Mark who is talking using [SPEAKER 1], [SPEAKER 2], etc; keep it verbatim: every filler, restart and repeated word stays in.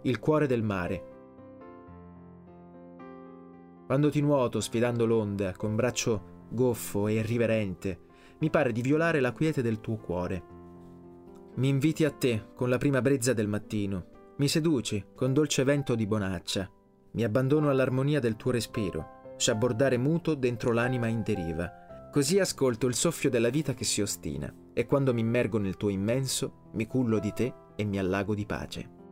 [SPEAKER 1] il cuore del mare. Quando ti nuoto sfidando l'onda con braccio goffo e irriverente, mi pare di violare la quiete del tuo cuore. Mi inviti a te con la prima brezza del mattino, mi seduci con dolce vento di bonaccia, mi abbandono all'armonia del tuo respiro, sciabbordare muto dentro l'anima in deriva. Così ascolto il soffio della vita che si ostina, e quando mi immergo nel tuo immenso, mi cullo di te e mi allago di pace.